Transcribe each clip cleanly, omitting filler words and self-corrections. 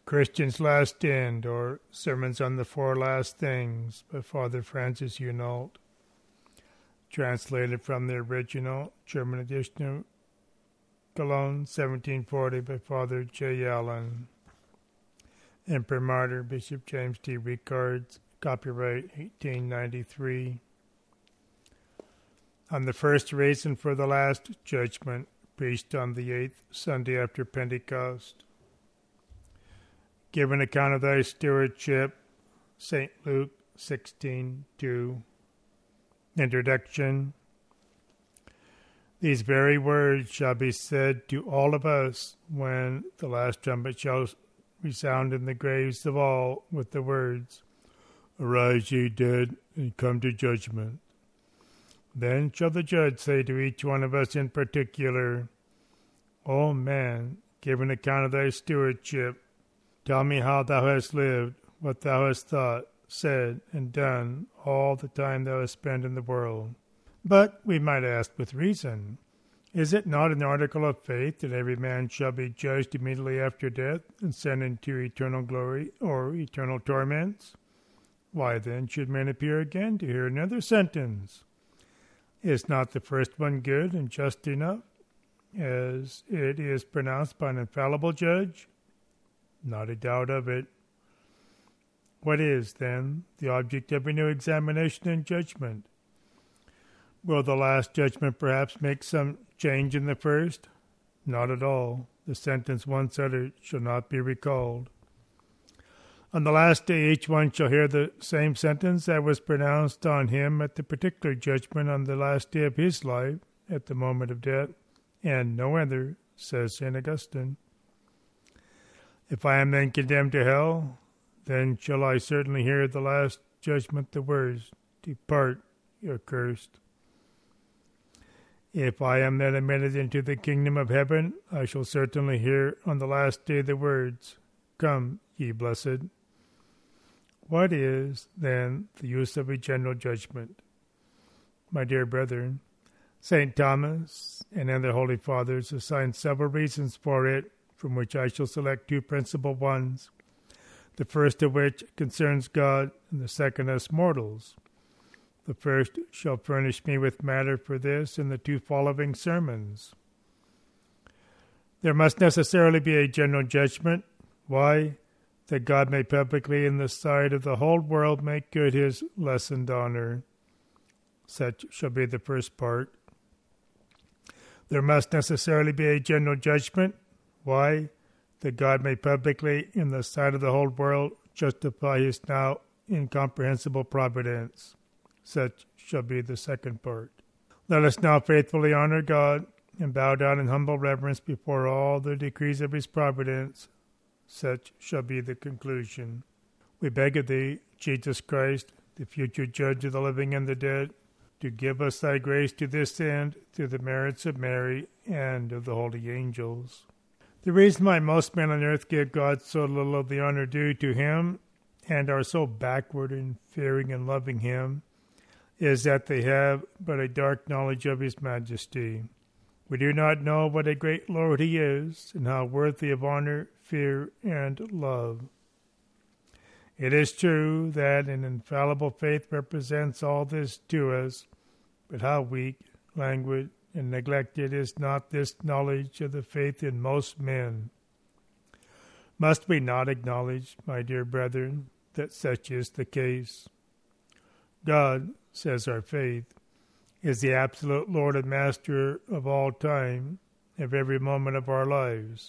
Christian's Last End, or Sermons on the Four Last Things by Father Francis Hunault, translated from the original German edition of Cologne, 1740, by Father J. Allen. Imprimatur, Bishop James T. Ricards, copyright 1893. On the first reason for the last judgment, preached on the 8th Sunday after Pentecost. Give an account of thy stewardship, St. Luke 16:2. Introduction. These very words shall be said to all of us when the last trumpet shall resound in the graves of all with the words, Arise, ye dead, and come to judgment. Then shall the judge say to each one of us in particular, O man, give an account of thy stewardship. Tell me how thou hast lived, what thou hast thought, said, and done all the time thou hast spent in the world. But we might ask with reason, is it not an article of faith that every man shall be judged immediately after death and sent into eternal glory or eternal torments? Why then should men appear again to hear another sentence? Is not the first one good and just enough, as it is pronounced by an infallible judge? Not a doubt of it. What is, then, the object of a new examination and judgment? Will the last judgment perhaps make some change in the first? Not at all. The sentence once uttered shall not be recalled. On the last day each one shall hear the same sentence that was pronounced on him at the particular judgment on the last day of his life, at the moment of death, and no other, says St. Augustine. If I am then condemned to hell, then shall I certainly hear the last judgment the words, Depart, ye accursed. If I am then admitted into the kingdom of heaven, I shall certainly hear on the last day the words, Come, ye blessed. What is, then, the use of a general judgment? My dear brethren, St. Thomas and other holy fathers assign several reasons for it, from which I shall select two principal ones, the first of which concerns God, and the second us mortals. The first shall furnish me with matter for this in the two following sermons. There must necessarily be a general judgment. Why? That God may publicly in the sight of the whole world make good his lessened honor. Such shall be the first part. There must necessarily be a general judgment. Why? That God may publicly, in the sight of the whole world, justify his now incomprehensible providence. Such shall be the second part. Let us now faithfully honor God and bow down in humble reverence before all the decrees of his providence. Such shall be the conclusion. We beg of thee, Jesus Christ, the future judge of the living and the dead, to give us thy grace to this end through the merits of Mary and of the holy angels. The reason why most men on earth give God so little of the honor due to him and are so backward in fearing and loving him is that they have but a dark knowledge of his majesty. We do not know what a great Lord he is and how worthy of honor, fear, and love. It is true that an infallible faith represents all this to us, but how weak, languid, and neglected is not this knowledge of the faith in most men. Must we not acknowledge, my dear brethren, that such is the case? God, says our faith, is the absolute Lord and Master of all time, of every moment of our lives.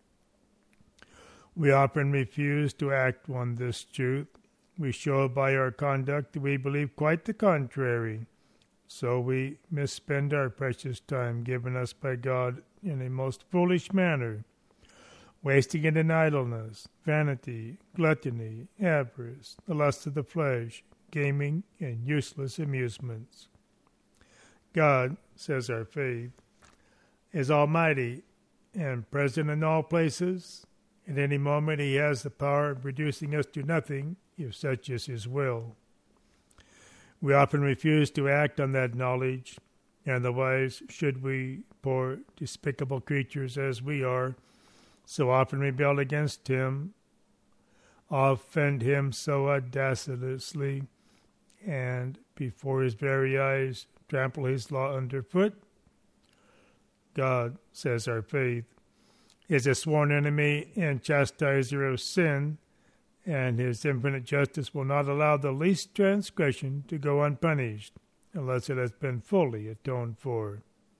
We often refuse to act on this truth. We show by our conduct that we believe quite the contrary. So we misspend our precious time given us by God in a most foolish manner, wasting it in idleness, vanity, gluttony, avarice, the lust of the flesh, gaming, and useless amusements. God, says our faith, is almighty and present in all places. At any moment he has the power of reducing us to nothing, if such is his will. We often refuse to act on that knowledge, and otherwise should we, poor despicable creatures as we are, so often rebel against him, offend him so audaciously, and before his very eyes trample his law underfoot? God, says our faith, is a sworn enemy and chastiser of sin, and his infinite justice will not allow the least transgression to go unpunished unless it has been fully atoned for.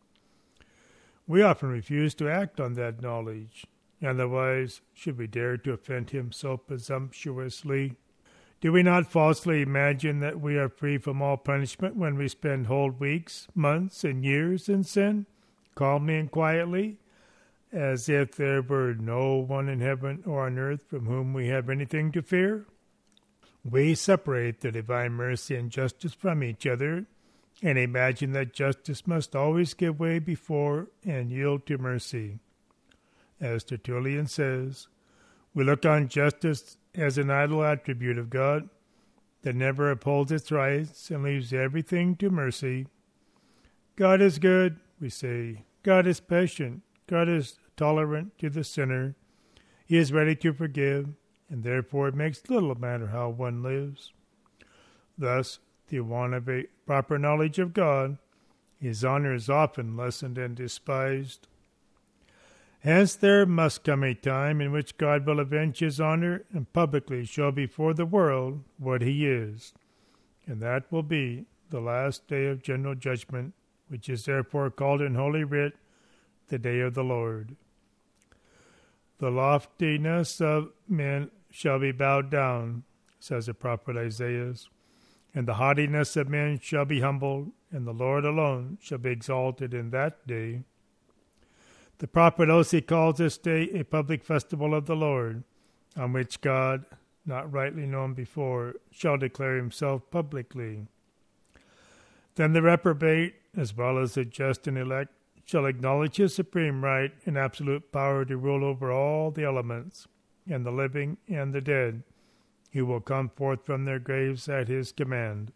We often refuse to act on that knowledge, otherwise should we dare to offend him so presumptuously? Do we not falsely imagine that we are free from all punishment when we spend whole weeks, months, and years in sin, calmly and quietly, as if there were no one in heaven or on earth from whom we have anything to fear? We separate the divine mercy and justice from each other, and imagine that justice must always give way before and yield to mercy. As Tertullian says, we look on justice as an idle attribute of God that never upholds its rights and leaves everything to mercy. God is good, we say. God is patient. God is tolerant to the sinner. He is ready to forgive, and therefore it makes little matter how one lives. Thus, the want of a proper knowledge of God, his honor is often lessened and despised. Hence there must come a time in which God will avenge his honor and publicly show before the world what he is, and that will be the last day of general judgment, which is therefore called in Holy Writ the day of the Lord. The loftiness of men shall be bowed down, says the prophet Isaiah, and the haughtiness of men shall be humbled, and the Lord alone shall be exalted in that day. The prophet Osee calls this day a public festival of the Lord, on which God, not rightly known before, shall declare himself publicly. Then the reprobate, as well as the just and elect, shall acknowledge his supreme right and absolute power to rule over all the elements, and the living and the dead, who will come forth from their graves at his command.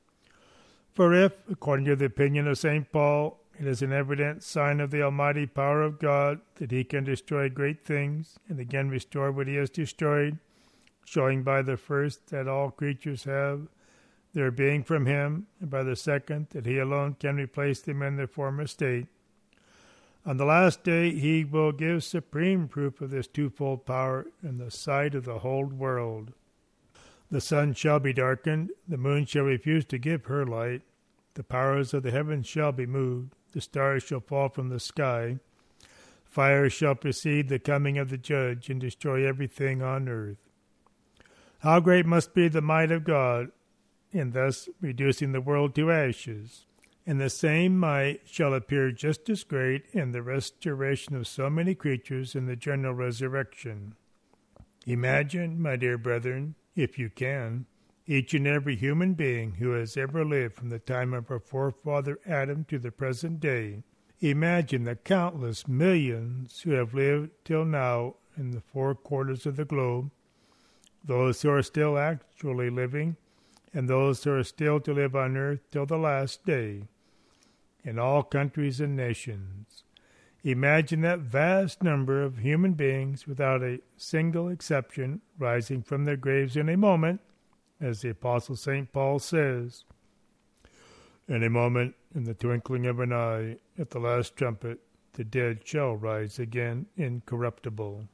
For if, according to the opinion of St. Paul, it is an evident sign of the almighty power of God that he can destroy great things and again restore what he has destroyed, showing by the first that all creatures have their being from him, and by the second that he alone can replace them in their former state, on the last day he will give supreme proof of this twofold power in the sight of the whole world. The sun shall be darkened, the moon shall refuse to give her light, the powers of the heavens shall be moved, the stars shall fall from the sky, fire shall precede the coming of the judge and destroy everything on earth. How great must be the might of God in thus reducing the world to ashes, and the same might shall appear just as great in the restoration of so many creatures in the general resurrection. Imagine, my dear brethren, if you can, each and every human being who has ever lived from the time of our forefather Adam to the present day. Imagine the countless millions who have lived till now in the four quarters of the globe, those who are still actually living, and those who are still to live on earth till the last day, in all countries and nations. Imagine that vast number of human beings without a single exception rising from their graves in a moment, as the Apostle St. Paul says, in a moment, in the twinkling of an eye, at the last trumpet, the dead shall rise again incorruptible.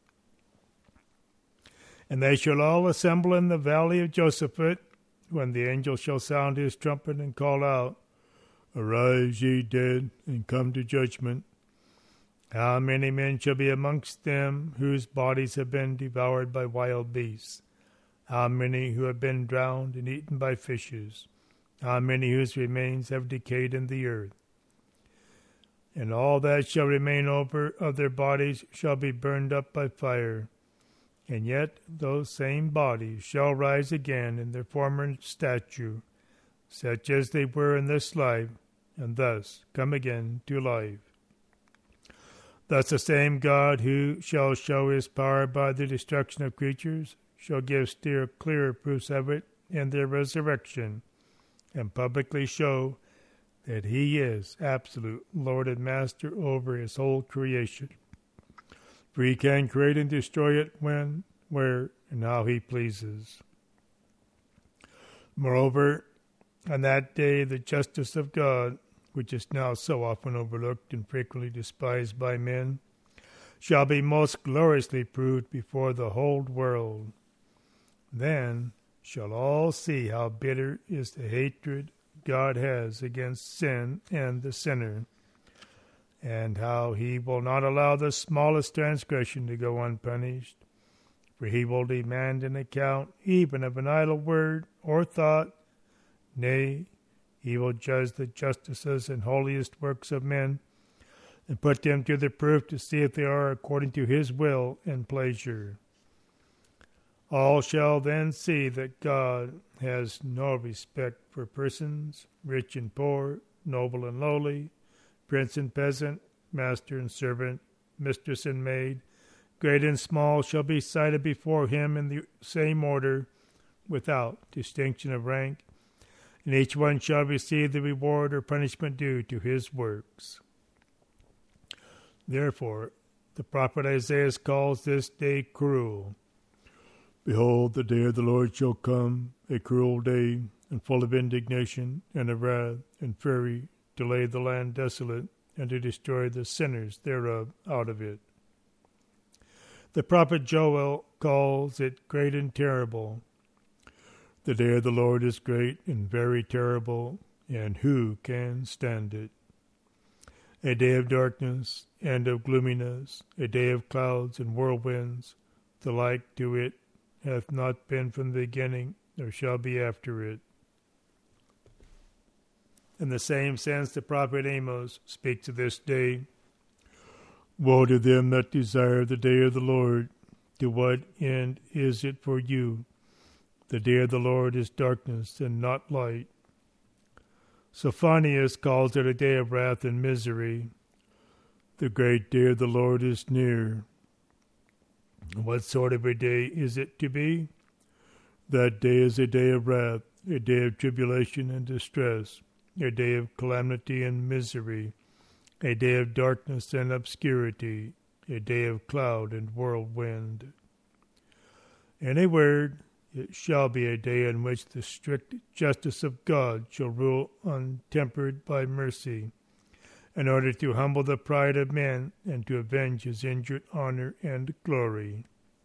And they shall all assemble in the valley of Josaphat, when the angel shall sound his trumpet and call out, Arise, ye dead, and come to judgment. How many men shall be amongst them whose bodies have been devoured by wild beasts? How many who have been drowned and eaten by fishes? How many whose remains have decayed in the earth? And all that shall remain over of their bodies shall be burned up by fire. And yet those same bodies shall rise again in their former stature, such as they were in this life, and thus come again to life. Thus the same God who shall show his power by the destruction of creatures shall give still clearer proofs of it in their resurrection, and publicly show that he is absolute Lord and Master over his whole creation. For he can create and destroy it when, where, and how he pleases. Moreover, on that day the justice of God, which is now so often overlooked and frequently despised by men, shall be most gloriously proved before the whole world. Then shall all see how bitter is the hatred God has against sin and the sinner, and how he will not allow the smallest transgression to go unpunished, for he will demand an account even of an idle word or thought. Nay, he will judge the justices and holiest works of men, and put them to the proof to see if they are according to his will and pleasure. All shall then see that God has no respect for persons, rich and poor, noble and lowly, prince and peasant, master and servant, mistress and maid, great and small shall be cited before him in the same order, without distinction of rank, and each one shall receive the reward or punishment due to his works. Therefore, the prophet Isaiah calls this day cruel. Behold, the day of the Lord shall come, a cruel day, and full of indignation and of wrath and fury, to lay the land desolate, and to destroy the sinners thereof out of it. The prophet Joel calls it great and terrible. The day of the Lord is great and very terrible, and who can stand it? A day of darkness and of gloominess, a day of clouds and whirlwinds, the like to it hath not been from the beginning, nor shall be after it. In the same sense, the prophet Amos speaks of this day. Woe to them that desire the day of the Lord! To what end is it for you? The day of the Lord is darkness and not light. Sophonius calls it a day of wrath and misery. The great day of the Lord is near. What sort of a day is it to be? That day is a day of wrath, a day of tribulation and distress, a day of calamity and misery, a day of darkness and obscurity, a day of cloud and whirlwind. In a word, it shall be a day in which the strict justice of God shall rule untempered by mercy, in order to humble the pride of men and to avenge his injured honor and glory.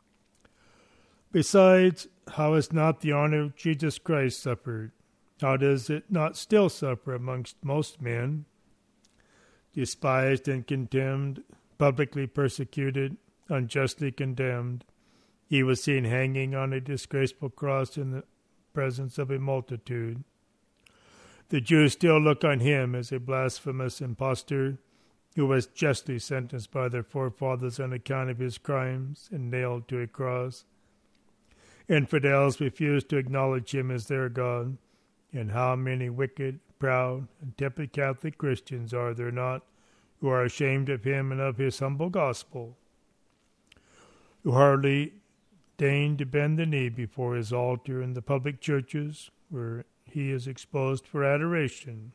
Besides, how is not the honor of Jesus Christ suffered? How does it not still suffer amongst most men? Despised and contemned, publicly persecuted, unjustly condemned, he was seen hanging on a disgraceful cross in the presence of a multitude. The Jews still look on him as a blasphemous impostor who was justly sentenced by their forefathers on account of his crimes and nailed to a cross. Infidels refuse to acknowledge him as their God, and how many wicked, proud, and tepid Catholic Christians are there not who are ashamed of him and of his humble gospel, who hardly deign to bend the knee before his altar in the public churches where he is exposed for adoration,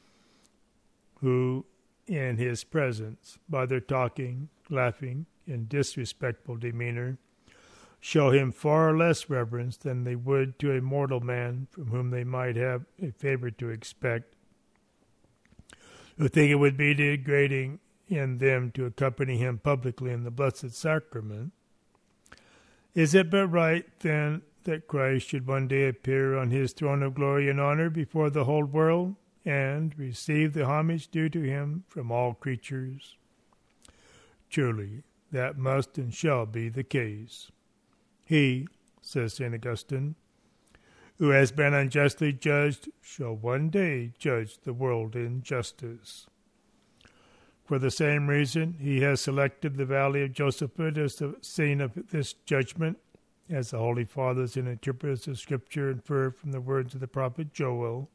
who, in his presence, by their talking, laughing, and disrespectful demeanor, show him far less reverence than they would to a mortal man from whom they might have a favor to expect, who think it would be degrading in them to accompany him publicly in the Blessed Sacrament. Is it but right, then, that Christ should one day appear on his throne of glory and honor before the whole world, and receive the homage due to him from all creatures? Truly, that must and shall be the case. He, says St. Augustine, who has been unjustly judged, shall one day judge the world in justice. For the same reason, he has selected the valley of Josaphat as the scene of this judgment, as the Holy Fathers and interpreters of Scripture infer from the words of the prophet Joel.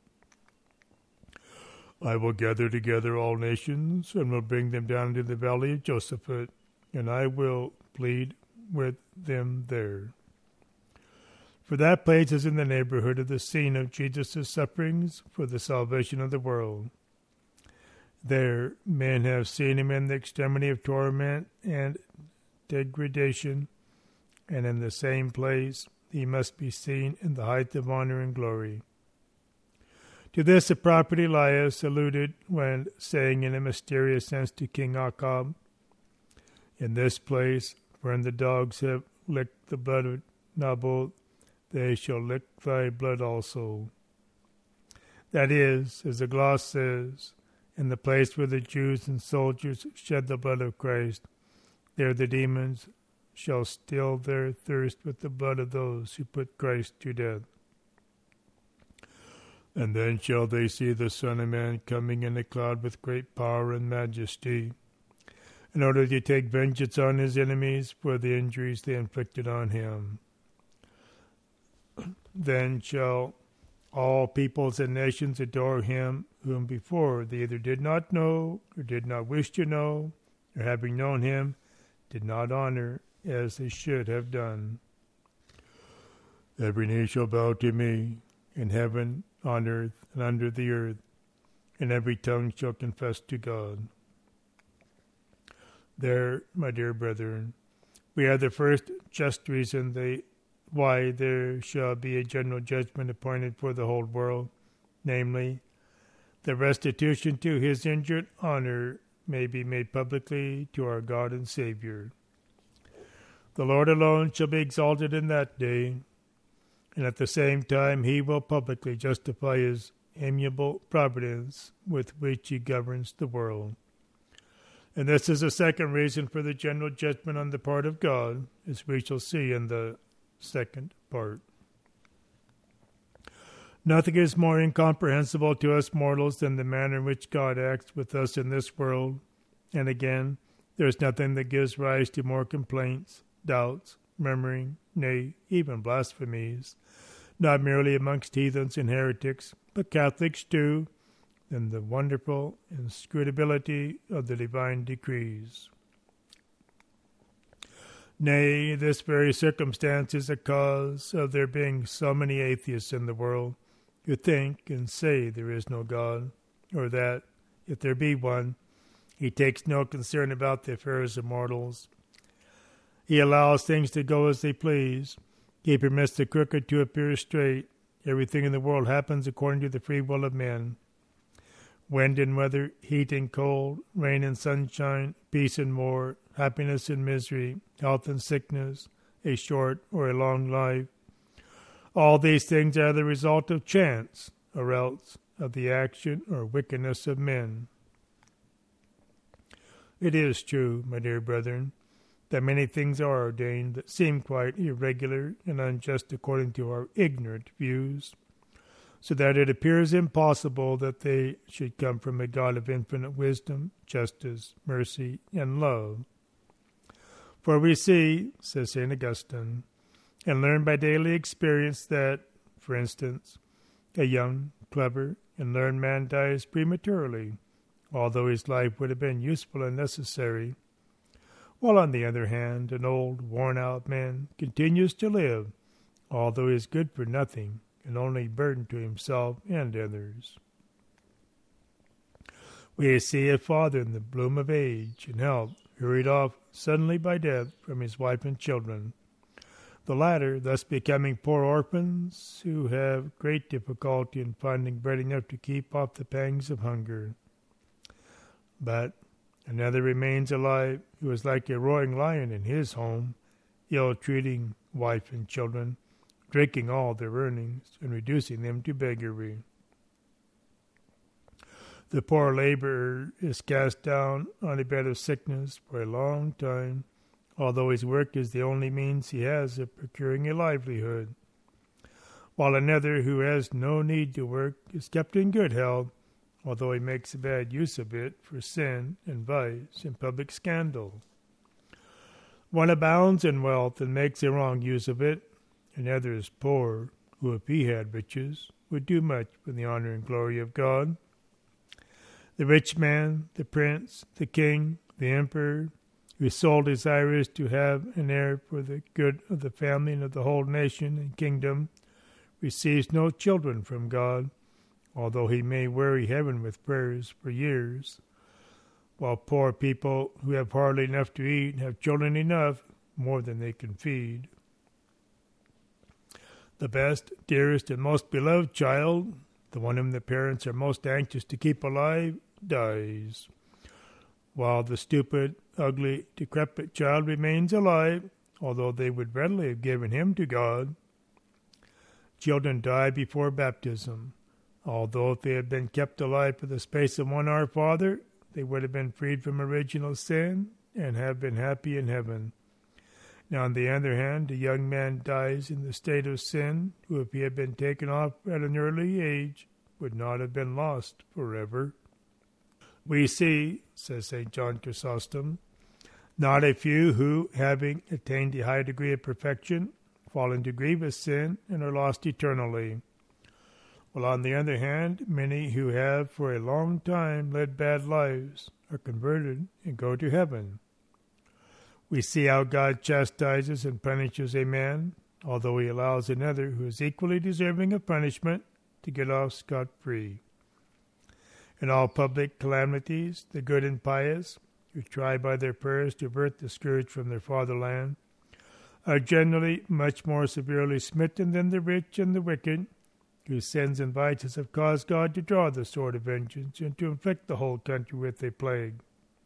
I will gather together all nations, and will bring them down into the valley of Josaphat, and I will plead with them there. For that place is in the neighborhood of the scene of Jesus' sufferings for the salvation of the world. There men have seen him in the extremity of torment and degradation, and in the same place he must be seen in the height of honor and glory. To this the prophet Elias alluded when saying in a mysterious sense to King Achab, "In this place wherein the dogs have licked the blood of Naboth, they shall lick thy blood also." That is, as the gloss says, in the place where the Jews and soldiers shed the blood of Christ, there the demons shall still their thirst with the blood of those who put Christ to death. And then shall they see the Son of Man coming in a cloud with great power and majesty, in order to take vengeance on his enemies for the injuries they inflicted on him. Then shall all peoples and nations adore him whom before they either did not know or did not wish to know, or having known him, did not honor as they should have done. Every knee shall bow to me, in heaven, on earth, and under the earth, and every tongue shall confess to God. There, my dear brethren, we have the first just reason why there shall be a general judgment appointed for the whole world, namely, the restitution to his injured honor may be made publicly to our God and Savior. The Lord alone shall be exalted in that day, and at the same time he will publicly justify his amiable providence with which he governs the world. And this is the second reason for the general judgment on the part of God, as we shall see in the second part. Nothing is more incomprehensible to us mortals than the manner in which God acts with us in this world. And again, there is nothing that gives rise to more complaints, doubts, murmuring, nay, even blasphemies, not merely amongst heathens and heretics, but Catholics too, than the wonderful inscrutability of the divine decrees. Nay, this very circumstance is a cause of there being so many atheists in the world who think and say there is no God, or that, if there be one, he takes no concern about the affairs of mortals. He allows things to go as they please. He permits the crooked to appear straight. Everything in the world happens according to the free will of men. Wind and weather, heat and cold, rain and sunshine, peace and war, happiness and misery, health and sickness, a short or a long life. All these things are the result of chance, or else of the action or wickedness of men. It is true, my dear brethren, that many things are ordained that seem quite irregular and unjust according to our ignorant views, so that it appears impossible that they should come from a God of infinite wisdom, justice, mercy, and love. For we see, says St. Augustine, and learn by daily experience that, for instance, a young, clever, and learned man dies prematurely, although his life would have been useful and necessary, while on the other hand, an old, worn-out man continues to live, although he is good for nothing, and only burden to himself and others. We see a father in the bloom of age and health hurried off suddenly by death from his wife and children, the latter thus becoming poor orphans who have great difficulty in finding bread enough to keep off the pangs of hunger. But another remains alive who is like a roaring lion in his home, ill-treating wife and children, drinking all their earnings and reducing them to beggary. The poor laborer is cast down on a bed of sickness for a long time, although his work is the only means he has of procuring a livelihood, while another who has no need to work is kept in good health, although he makes a bad use of it for sin and vice and public scandal. One abounds in wealth and makes a wrong use of it, another is poor, who, if he had riches, would do much for the honor and glory of God. The rich man, the prince, the king, the emperor, whose sole desire is to have an heir for the good of the family and of the whole nation and kingdom, receives no children from God, although he may weary heaven with prayers for years, while poor people who have hardly enough to eat have children enough, more than they can feed. The best, dearest, and most beloved child, the one whom the parents are most anxious to keep alive, dies, while the stupid, ugly, decrepit child remains alive, although they would readily have given him to God. Children die before baptism, although if they had been kept alive for the space of one Our Father, they would have been freed from original sin and have been happy in heaven. Now, on the other hand, a young man dies in the state of sin, who, if he had been taken off at an early age, would not have been lost forever. We see, says St. John Chrysostom, not a few who, having attained a high degree of perfection, fall into grievous sin and are lost eternally. While on the other hand, many who have for a long time led bad lives are converted and go to heaven. We see how God chastises and punishes a man, although he allows another who is equally deserving of punishment to get off scot-free. In all public calamities, the good and pious, who try by their prayers to avert the scourge from their fatherland, are generally much more severely smitten than the rich and the wicked, whose sins and vices have caused God to draw the sword of vengeance and to inflict the whole country with a plague.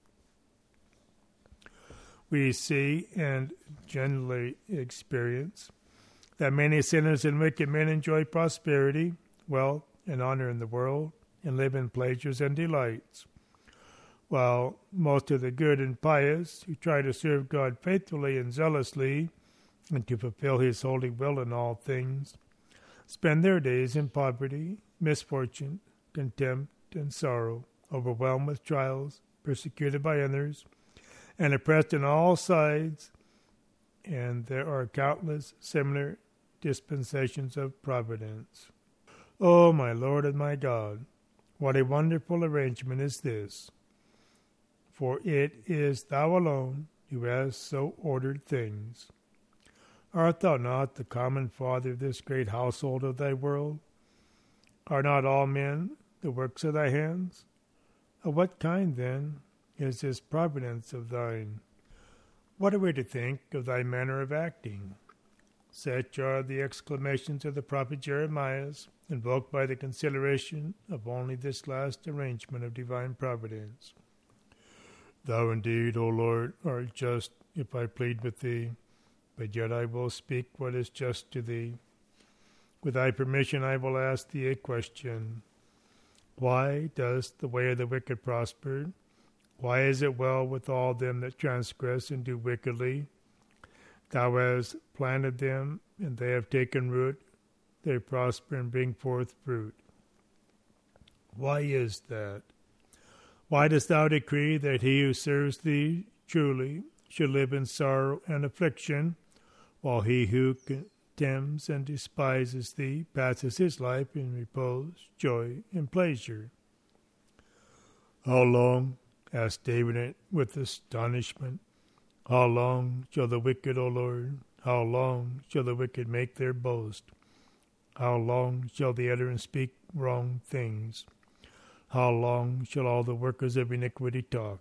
We see and generally experience that many sinners and wicked men enjoy prosperity, wealth, and honor in the world, and live in pleasures and delights, while most of the good and pious, who try to serve God faithfully and zealously, and to fulfill His holy will in all things, spend their days in poverty, misfortune, contempt, and sorrow, overwhelmed with trials, persecuted by others, and oppressed on all sides, and there are countless similar dispensations of providence. O my Lord and my God, what a wonderful arrangement is this! For it is Thou alone who hast so ordered things. Art Thou not the common Father of this great household of Thy world? Are not all men the works of Thy hands? Of what kind, then, is this providence of Thine? What are we to think of Thy manner of acting? Such are the exclamations of the prophet Jeremiah, invoked by the consideration of only this last arrangement of divine providence. Thou indeed, O Lord, art just if I plead with Thee, but yet I will speak what is just to Thee. With Thy permission I will ask Thee a question. Why does the way of the wicked prosper? Why is it well with all them that transgress and do wickedly? Thou hast planted them, and they have taken root. They prosper and bring forth fruit. Why is that? Why dost Thou decree that he who serves Thee truly should live in sorrow and affliction, while he who contemns and despises Thee passes his life in repose, joy, and pleasure? How long, asked David with astonishment, how long shall the wicked, O Lord, how long shall the wicked make their boast? How long shall they utter and speak wrong things? How long shall all the workers of iniquity talk?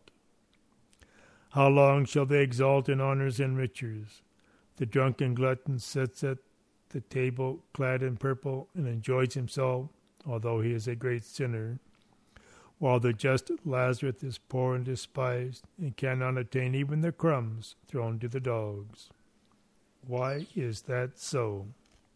How long shall they exalt in honors and riches? The drunken glutton sits at the table clad in purple and enjoys himself, although he is a great sinner, while the just Lazarus is poor and despised and cannot obtain even the crumbs thrown to the dogs. Why is that so?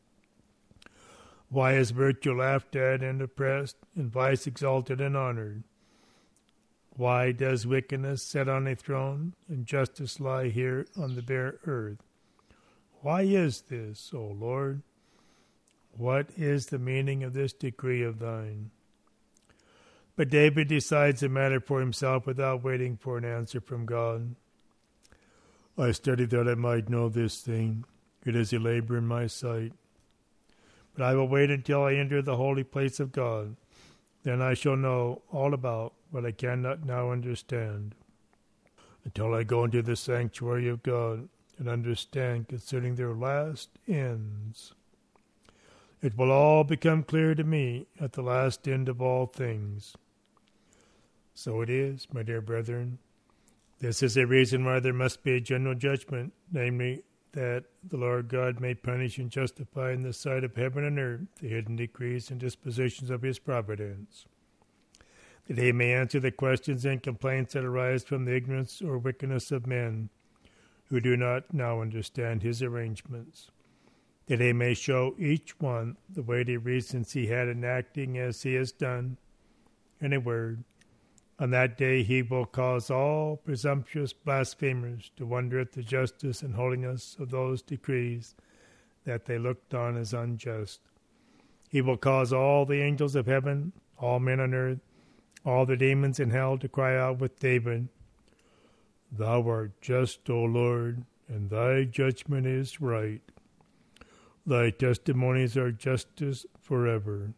Why is virtue laughed at and oppressed, and vice exalted and honored? Why does wickedness sit on a throne, and justice lie here on the bare earth? Why is this, O Lord? What is the meaning of this decree of Thine? But David decides the matter for himself without waiting for an answer from God. I studied that I might know this thing. It is a labor in my sight. But I will wait until I enter the holy place of God. Then I shall know all about what I cannot now understand. Until I go into the sanctuary of God and understand concerning their last ends. It will all become clear to me at the last end of all things. So it is, my dear brethren. This is a reason why there must be a general judgment, namely, that the Lord God may punish and justify in the sight of heaven and earth the hidden decrees and dispositions of his providence, that he may answer the questions and complaints that arise from the ignorance or wickedness of men who do not now understand his arrangements, that he may show each one the weighty reasons he had in acting as he has done. In a word, on that day he will cause all presumptuous blasphemers to wonder at the justice and holiness of those decrees that they looked on as unjust. He will cause all the angels of heaven, all men on earth, all the demons in hell to cry out with David, "Thou art just, O Lord, and thy judgment is right. Thy testimonies are justice forever.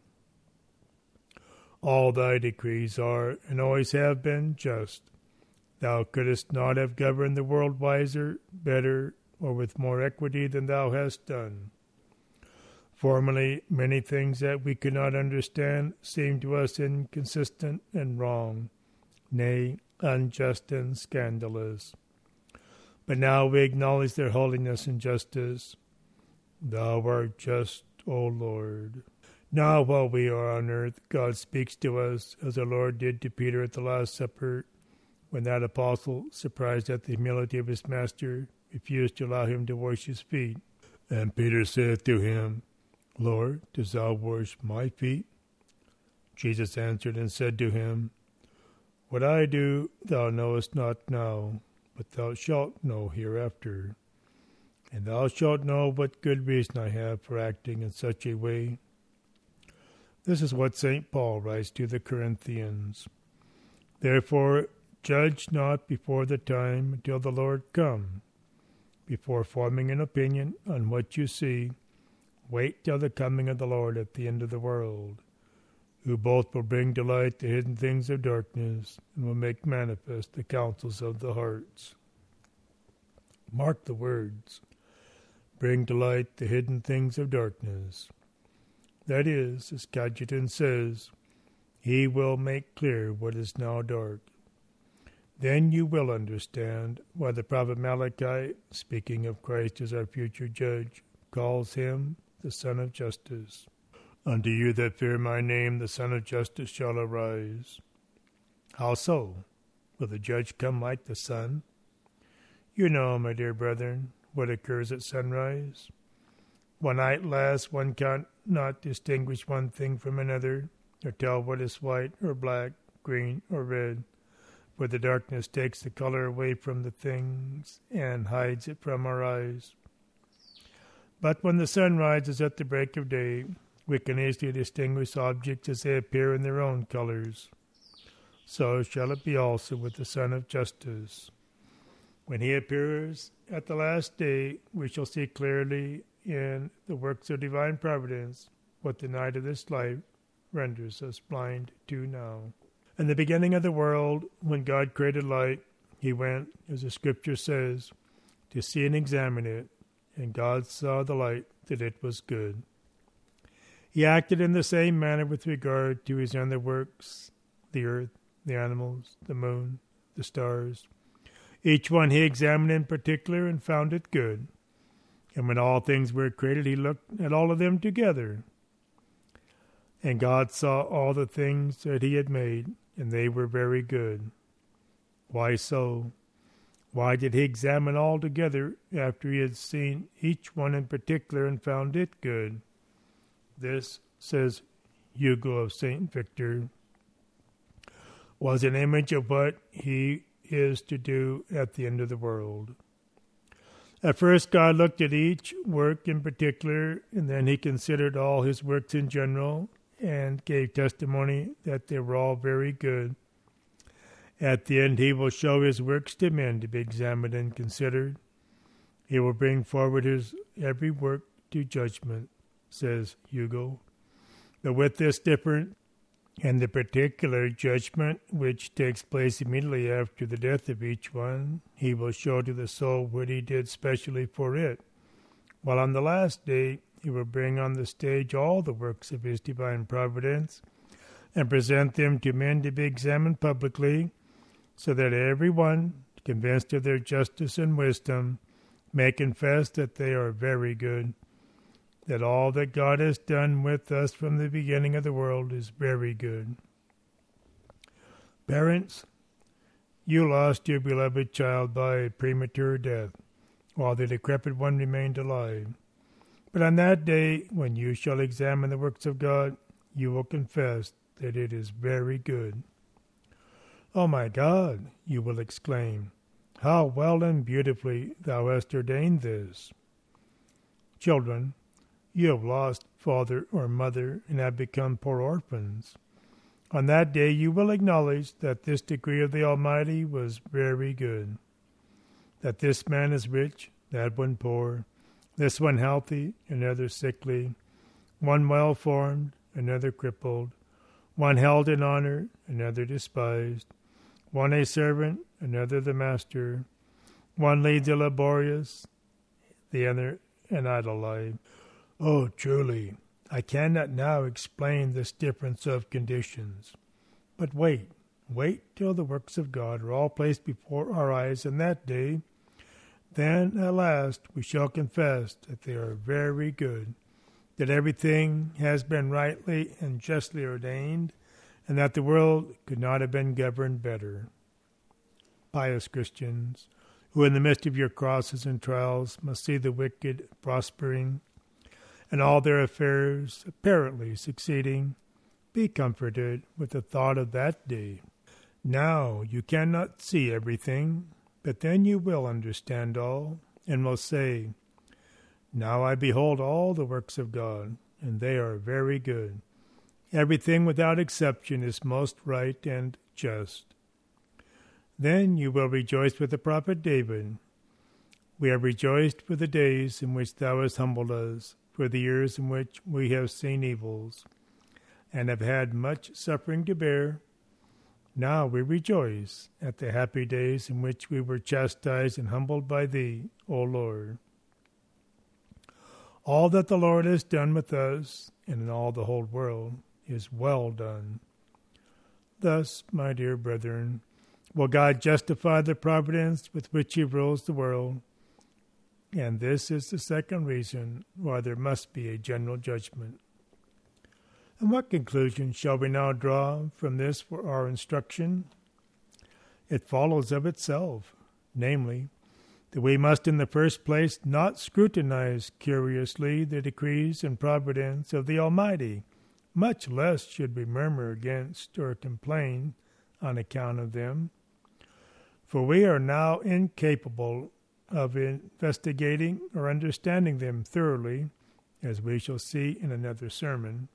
All thy decrees are, and always have been, just. Thou couldst not have governed the world wiser, better, or with more equity than thou hast done. Formerly, many things that we could not understand seemed to us inconsistent and wrong, nay, unjust and scandalous. But now we acknowledge their holiness and justice. Thou art just, O Lord." Now, while we are on earth, God speaks to us as our Lord did to Peter at the Last Supper, when that apostle, surprised at the humility of his master, refused to allow him to wash his feet. And Peter saith to him, "Lord, dost thou wash my feet?" Jesus answered and said to him, "What I do thou knowest not now, but thou shalt know hereafter. And thou shalt know what good reason I have for acting in such a way." This is what St. Paul writes to the Corinthians. "Therefore judge not before the time until the Lord come. Before forming an opinion on what you see, wait till the coming of the Lord at the end of the world, who both will bring to light the hidden things of darkness and will make manifest the counsels of the hearts." Mark the words, "bring to light the hidden things of darkness." That is, as Cajetan says, he will make clear what is now dark. Then you will understand why the prophet Malachi, speaking of Christ as our future judge, calls him the Son of Justice. "Unto you that fear my name, the Son of Justice shall arise." How so? Will the judge come like the sun? You know, my dear brethren, what occurs at sunrise. One night lasts, one cannot distinguish one thing from another, or tell what is white or black, green or red, for the darkness takes the color away from the things and hides it from our eyes. But when the sun rises at the break of day, we can easily distinguish objects as they appear in their own colors. So shall it be also with the Son of Justice. When he appears at the last day, we shall see clearly in the works of divine providence what the night of this life renders us blind to now. In the beginning of the world, when God created light, he went, as the Scripture says, to see and examine it, and God saw the light that it was good. He acted in the same manner with regard to his other works, the earth, the animals, the moon, the stars. Each one he examined in particular and found it good. And when all things were created, he looked at all of them together. And God saw all the things that he had made, and they were very good. Why so? Why did he examine all together after he had seen each one in particular and found it good? This, says Hugo of St. Victor, was an image of what he is to do at the end of the world. At first, God looked at each work in particular, and then he considered all his works in general and gave testimony that they were all very good. At the end, he will show his works to men to be examined and considered. He will bring forward his every work to judgment, says Hugo. But with this difference, and the particular judgment which takes place immediately after the death of each one, he will show to the soul what he did specially for it, while on the last day he will bring on the stage all the works of his divine providence and present them to men to be examined publicly, so that every one, convinced of their justice and wisdom, may confess that they are very good, that all that God has done with us from the beginning of the world is very good. Parents, you lost your beloved child by premature death, while the decrepit one remained alive. But on that day, when you shall examine the works of God, you will confess that it is very good. "Oh my God," you will exclaim, "how well and beautifully thou hast ordained this." Children, you have lost father or mother and have become poor orphans. On that day you will acknowledge that this decree of the Almighty was very good, that this man is rich, that one poor, this one healthy, another sickly, one well-formed, another crippled, one held in honor, another despised, one a servant, another the master, one leads a laborious, the other an idle life. Oh, truly, I cannot now explain this difference of conditions. But wait till the works of God are all placed before our eyes in that day. Then, at last, we shall confess that they are very good, that everything has been rightly and justly ordained, and that the world could not have been governed better. Pious Christians, who in the midst of your crosses and trials must see the wicked prospering, and all their affairs apparently succeeding, be comforted with the thought of that day. Now you cannot see everything, but then you will understand all, and will say, "Now I behold all the works of God, and they are very good. Everything without exception is most right and just." Then you will rejoice with the prophet David. "We have rejoiced for the days in which thou hast humbled us, for the years in which we have seen evils, and have had much suffering to bear. Now we rejoice at the happy days in which we were chastised and humbled by thee, O Lord." All that the Lord has done with us, and in all the whole world, is well done. Thus, my dear brethren, will God justify the providence with which he rules the world, and this is the second reason why there must be a general judgment. And what conclusion shall we now draw from this for our instruction? It follows of itself, namely, that we must in the first place not scrutinize curiously the decrees and providence of the Almighty, much less should we murmur against or complain on account of them. For we are now incapable of investigating or understanding them thoroughly, as we shall see in another sermon.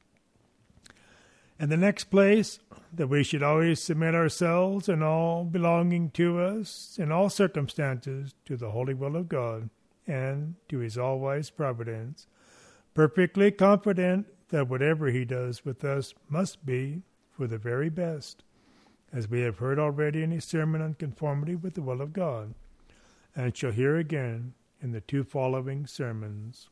In the next place, that we should always submit ourselves and all belonging to us in all circumstances to the holy will of God and to his all-wise providence, perfectly confident that whatever he does with us must be for the very best, as we have heard already in his sermon on conformity with the will of God, and shall hear again in the two following sermons.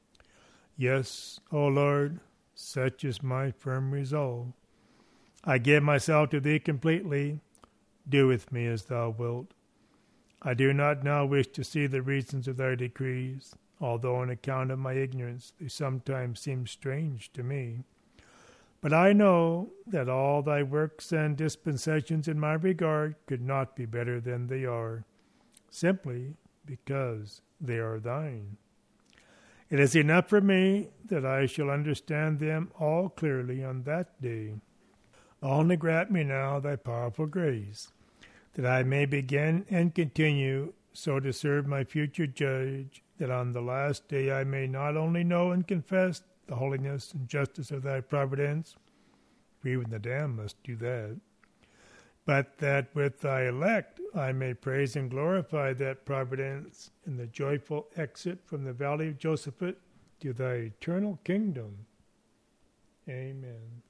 Yes, O Lord, such is my firm resolve. I give myself to thee completely. Do with me as thou wilt. I do not now wish to see the reasons of thy decrees, although on account of my ignorance they sometimes seem strange to me. But I know that all thy works and dispensations in my regard could not be better than they are, simply because they are thine. It is enough for me that I shall understand them all clearly on that day. Only grant me now thy powerful grace, that I may begin and continue so to serve my future Judge, that on the last day I may not only know and confess the holiness and justice of thy providence, for even the damned must do that, but that with thy elect I may praise and glorify that providence in the joyful exit from the valley of Josaphat to thy eternal kingdom. Amen.